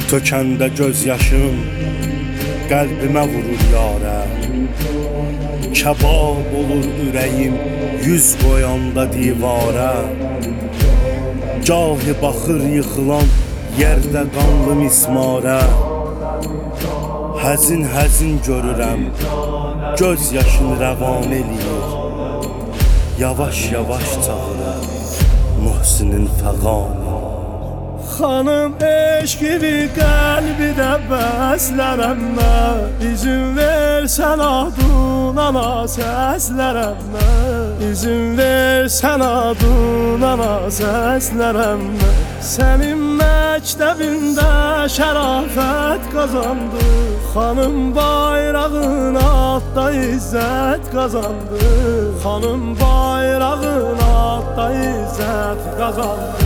Tökəndə göz yaşım qəlbimə vurur yarə. Kəbab olur ürəyim yüz qoyanda divara. Gahi baxır yıxılan yerdə qanlı mismarə. Həzin həzin görürəm, göz yaşını rəvan eləyir. Yavaş yavaş çağırır Muhsinin fəqanı. Xanım eşqimi qəlbidə bəslərəm mən. İzin versən adınana səslərəm mən. İzin versən adınana səslərəm mən. Sənin məktəbində şərafət qazandı. Xanım bayrağın altda izzət qazandı. Xanım bayrağın altda izzət qazandı.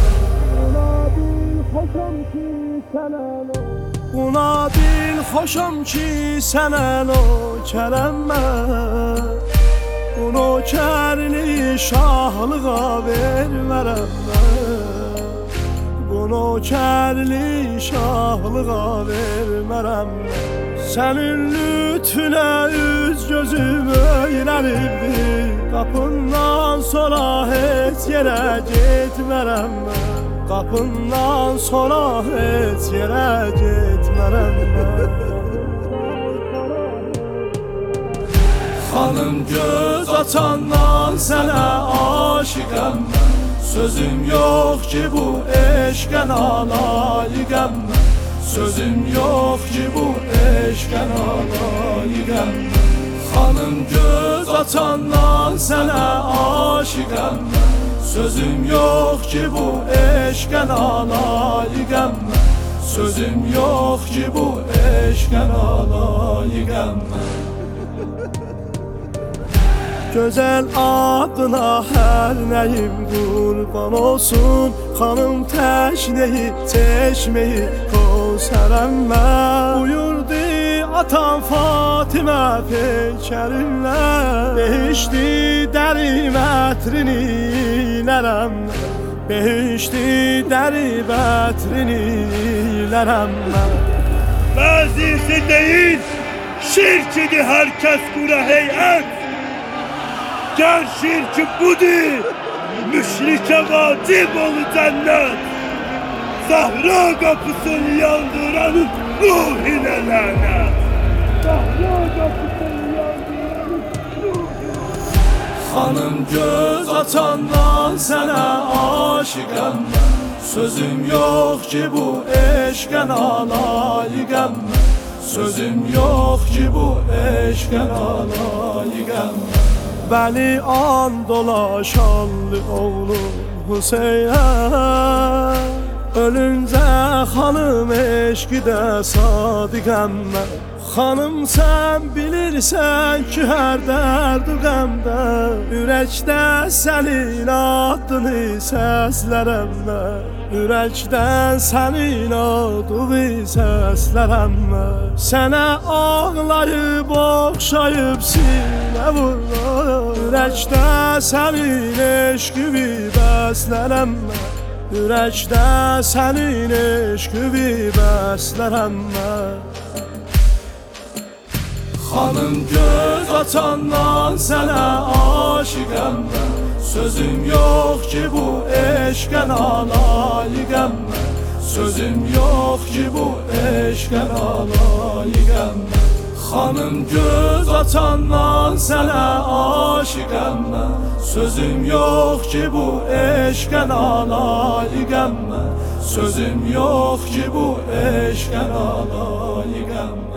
Buna dil xoşam ki sənə nökərəm mən. Bu nökərliyi şahlığa vermərəm mən. Bu nökərliyi şahlığa vermərəm mən. Sənin lütfünə üz gözüm öyrənibdir. Qapından sonra heç yerə getmərəm mən. Qapından sonra heç yerə getmərəm mən. Xanım göz açandan sənə aşiqəm mən. Sözüm yox ki bu eşqə nalayiqəm mən. Sözüm yox ki bu eşqə nalayiqəm mən. Xanım göz açandan sənə aşiqəm mən. Sözüm yox ki bu eşqə nalayiqəm mən. Sözüm yox ki bu eşqə nalayiqəm mən. Gözəl adına hər nəyim qurban olsun. Xanım təşneyi, çeşmeyi Kövsərəm mən. Buyurdu atam Fatimə peykərinlə. Behişti dəri mətrini ilərəm. Behişti dəri mətrini ilərəm mən. Bəzisi deyil, şirkidir hər kəs qura heyət. Gər şirki budur, müşrikə vacib olu cənnət. Zəhra qapısını yandıranın ruhinə lənət. Zəhra qapısını yandıranın ruhinə lənət. Xanım göz açandan sənə aşiqəm mən. Sözüm yox ki bu eşqə nalayiqəm mən. Sözüm yox ki bu eşqə nalayiqəm mən. Bəli and ola şanlı oğlum Hüseynə. Ölüncə xanım eşqidə sadiqəm mən. Xanım sən bilirsən ki hər dərd-ü qəmdə. Ürəkdə sənin adını səslərəm mən. Ürəkdən sənin adını səslərəm mən. Sənə ağlayıb oxşayıb sinə vurur. Ürəkdə sənin eşqimi bəslərəm mən. Ürəkdə sənin eşqimi bəslərəm mən. Xanım göz açandan sənə aşiqəm mən. Sözüm yox ki bu eşqə nalayiqəm mən. Sözüm yox ki bu eşqə nalayiqəm mən. Xanım göz açandan sənə aşiqəm mən. Sözüm yox ki bu eşqə nalayiqəm mən. Sözüm yox ki bu eşqə nalayiqəm mən.